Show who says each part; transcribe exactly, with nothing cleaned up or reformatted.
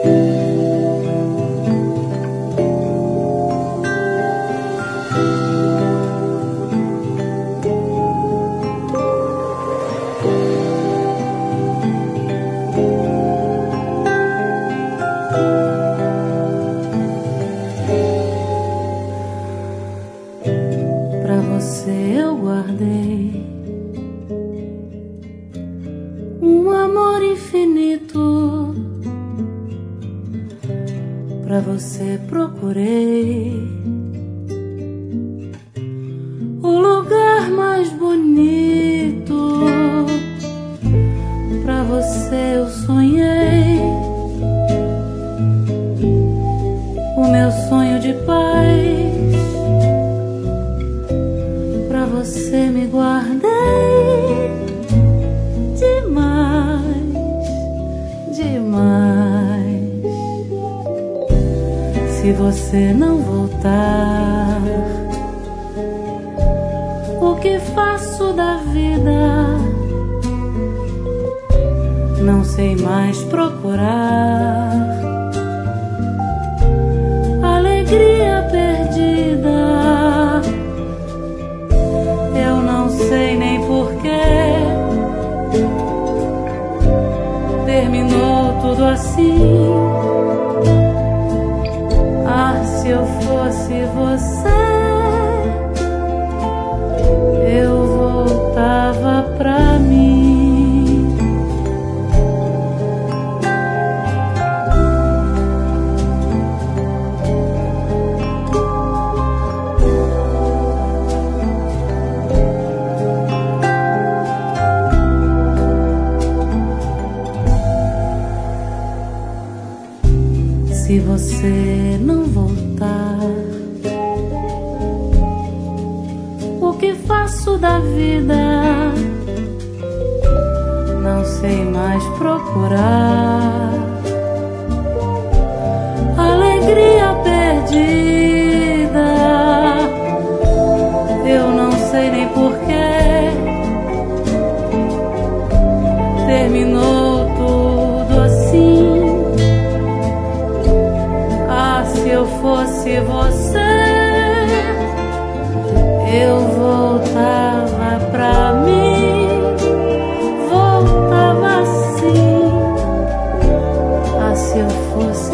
Speaker 1: Pra você eu guardei um amor infinito, pra você procurei o lugar mais bonito, pra você eu sonhei o meu sonho de paz, pra você me guardei demais, demais. Se você não voltar, o que faço da vida? Não sei mais procurar alegria perdida. Eu não sei nem porquê terminou tudo assim. Ah, se eu fosse você, eu voltava pra mim. Se você não voltar, o que faço da vida? Não sei mais procurar alegria perdida. Eu não sei nem porquê terminou tudo assim. Se eu fosse você, eu voltava pra mim, voltava assim. Ah, se eu fosse